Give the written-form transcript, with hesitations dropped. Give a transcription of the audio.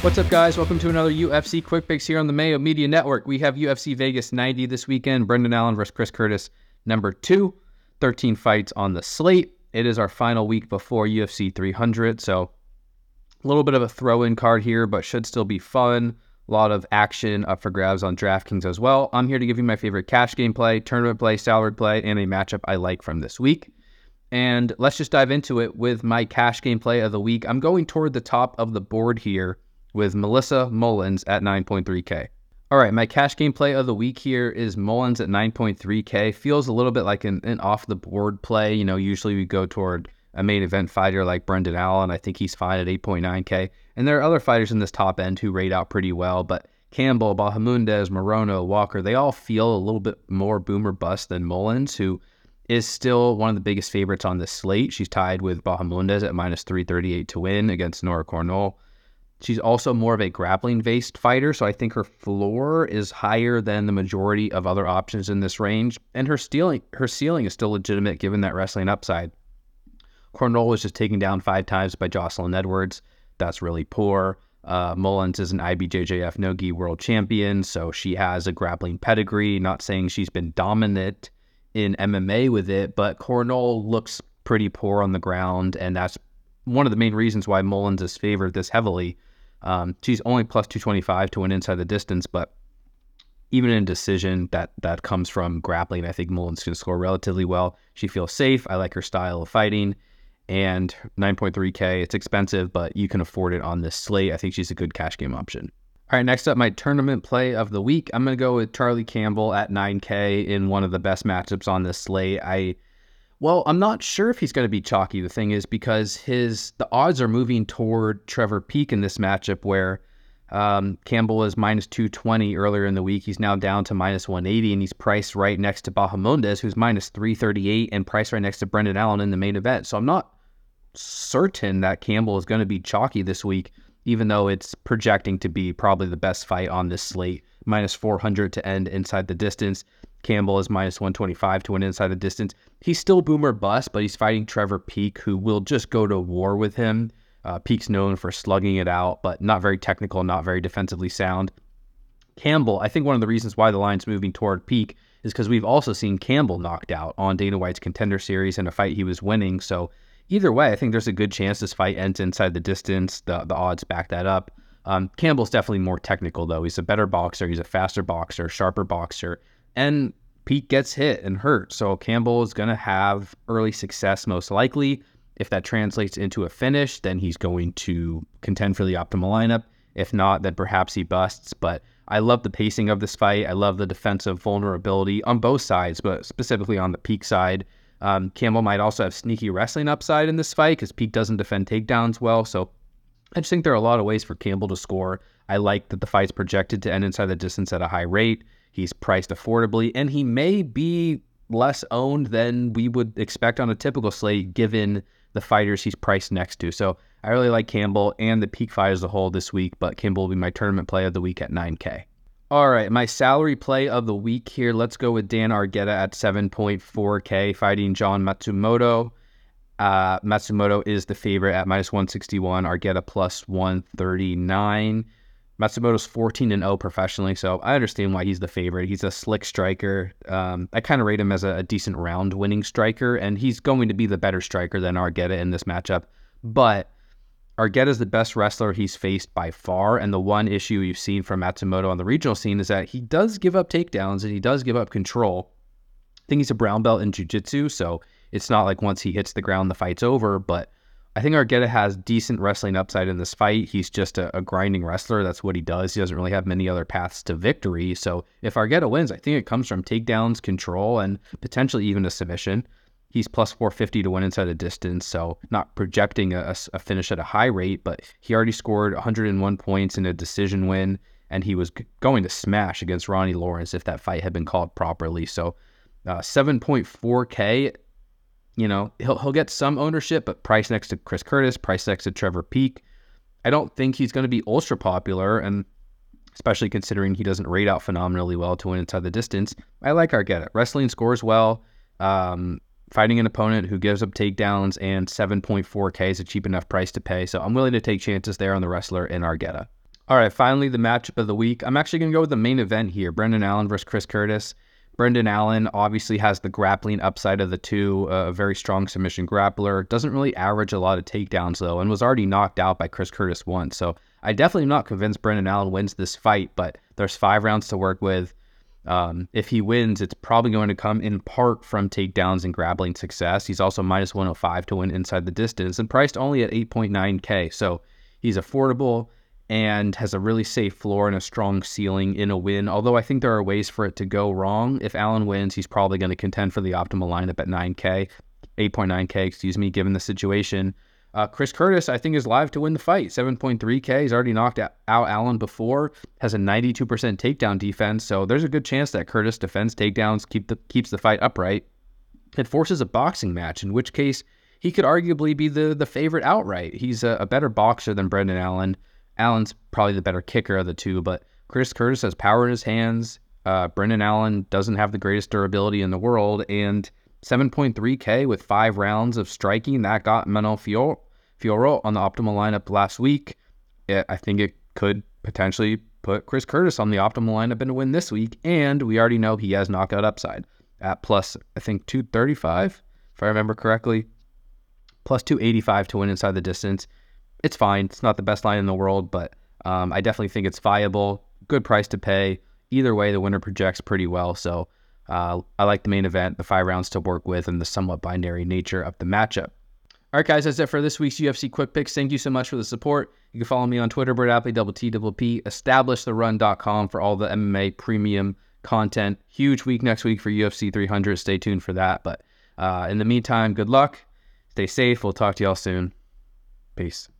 What's up, guys? Welcome to another UFC Quick Picks here on the Mayo Media Network. We have UFC Vegas 90 this weekend. Brendan Allen versus Chris Curtis, number 2. 13 fights on the slate. It is our final week before UFC 300, so a little bit of a throw-in card here, but should still be fun. A lot of action up for grabs on DraftKings as well. I'm here to give you my favorite cash game play, tournament play, salary play, and a matchup I like from this week. And let's just dive into it with my cash game play of the week. I'm going toward the top of the board here with Melissa Mullins at 9.3K. All right, my cash game play of the week here is Mullins at 9.3K. Feels a little bit like an off-the-board play. You know, usually we go toward a main event fighter like Brendan Allen. I think he's fine at 8.9K. And there are other fighters in this top end who rate out pretty well, but Campbell, Bahamondes, Morono, Walker, they all feel a little bit more boom or bust than Mullins, who is still one of the biggest favorites on this slate. She's tied with Bahamondes at minus 338 to win against Nora Cornell. She's also more of a grappling-based fighter, so I think her floor is higher than the majority of other options in this range, and her ceiling is still legitimate given that wrestling upside. Cornell was just taken down 5 times by Jocelyn Edwards. That's really poor. Mullins is an IBJJF no-gi world champion, so she has a grappling pedigree. Not saying she's been dominant in MMA with it, but Cornell looks pretty poor on the ground, and that's one of the main reasons why Mullins is favored this heavily. She's only plus 225 to win inside the distance, but even in decision, that comes from grappling. I think Mullins can score relatively well. She feels safe. I like her style of fighting. And 9.3K, it's expensive, but you can afford it on this slate. I think she's a good cash game option. All right, next up, my tournament play of the week. I'm going to go with Charlie Campbell at 9K in one of the best matchups on this slate. I'm not sure if he's going to be chalky. The thing is, because the odds are moving toward Trevor Peek in this matchup, where Campbell was minus 220 earlier in the week. He's now down to minus 180, and he's priced right next to Bahamondes, who's minus 338, and priced right next to Brendan Allen in the main event. So I'm not certain that Campbell is going to be chalky this week, even though it's projecting to be probably the best fight on this slate. Minus 400 to end inside the distance. Campbell is minus 125 to win inside the distance. He's still boomer bust, but he's fighting Trevor Peek, who will just go to war with him. Peek's known for slugging it out, but not very technical, not very defensively sound. Campbell, I think one of the reasons why the line's moving toward Peek is because we've also seen Campbell knocked out on Dana White's Contender Series in a fight he was winning. So either way, I think there's a good chance this fight ends inside the distance. The odds back that up. Campbell's definitely more technical, though. He's a better boxer. He's a faster boxer, sharper boxer. And Peek gets hit and hurt. So Campbell is going to have early success most likely. If that translates into a finish, then he's going to contend for the optimal lineup. If not, then perhaps he busts. But I love the pacing of this fight. I love the defensive vulnerability on both sides, but specifically on the Peek side. Campbell might also have sneaky wrestling upside in this fight because Peek doesn't defend takedowns well. So I just think there are a lot of ways for Campbell to score. I like that the fight's projected to end inside the distance at a high rate. He's priced affordably, and he may be less owned than we would expect on a typical slate given the fighters he's priced next to. So I really like Campbell and the Peek fight as a whole this week, but Campbell will be my tournament play of the week at 9K. All right, my salary play of the week here. Let's go with Dan Argueta at 7.4K fighting John Matsumoto. Matsumoto is the favorite at minus 161, Argueta plus 139. Matsumoto's 14-0 professionally, so I understand why he's the favorite. He's a slick striker. I kind of rate him as a decent round-winning striker, and he's going to be the better striker than Argueta in this matchup. But Argueta's the best wrestler he's faced by far, and the one issue you've seen from Matsumoto on the regional scene is that he does give up takedowns, and he does give up control. I think he's a brown belt in jiu-jitsu, so it's not like once he hits the ground, the fight's over, but I think Argueta has decent wrestling upside in this fight. He's just a grinding wrestler. That's what he does. He doesn't really have many other paths to victory. So if Argueta wins, I think it comes from takedowns, control, and potentially even a submission. He's plus 450 to win inside the distance, so not projecting a finish at a high rate, but he already scored 101 points in a decision win, and he was going to smash against Ronnie Lawrence if that fight had been called properly. So 7.4K, you know, he'll get some ownership, but price next to Chris Curtis, price next to Trevor Peek. I don't think he's going to be ultra popular, and especially considering he doesn't rate out phenomenally well to win inside the distance. I like Argueta. Wrestling scores well. Fighting an opponent who gives up takedowns, and 7.4K is a cheap enough price to pay. So I'm willing to take chances there on the wrestler in Argueta. All right, finally, the matchup of the week. I'm actually going to go with the main event here, Brendan Allen versus Chris Curtis. Brendan Allen obviously has the grappling upside of the two, a very strong submission grappler. Doesn't really average a lot of takedowns, though, and was already knocked out by Chris Curtis once. So I definitely am not convinced Brendan Allen wins this fight, but there's 5 rounds to work with. If he wins, it's probably going to come in part from takedowns and grappling success. He's also minus 105 to win inside the distance and priced only at 8.9K. So he's affordable and has a really safe floor and a strong ceiling in a win. Although I think there are ways for it to go wrong. If Allen wins, he's probably going to contend for the optimal lineup at 8.9K, given the situation. Chris Curtis, I think, is live to win the fight. 7.3K. He's already knocked out Allen before. Has a 92% takedown defense. So there's a good chance that Curtis defends takedowns, keeps the fight upright. It forces a boxing match, in which case he could arguably be the favorite outright. He's a better boxer than Brendan Allen. Allen's probably the better kicker of the two, but Chris Curtis has power in his hands. Brendan Allen doesn't have the greatest durability in the world, and 7.3K with 5 rounds of striking, that got Manuel Fiorot on the optimal lineup last week. I think it could potentially put Chris Curtis on the optimal lineup and win this week, and we already know he has knockout upside at plus, I think, 235, if I remember correctly, plus 285 to win inside the distance. It's fine. It's not the best line in the world, but I definitely think it's viable. Good price to pay. Either way, the winner projects pretty well. So I like the main event, the 5 rounds to work with, and the somewhat binary nature of the matchup. All right, guys, that's it for this week's UFC Quick Picks. Thank you so much for the support. You can follow me on Twitter, BertApley, EstablishTheRun.com for all the MMA premium content. Huge week next week for UFC 300. Stay tuned for that. But in the meantime, good luck. Stay safe. We'll talk to y'all soon. Peace.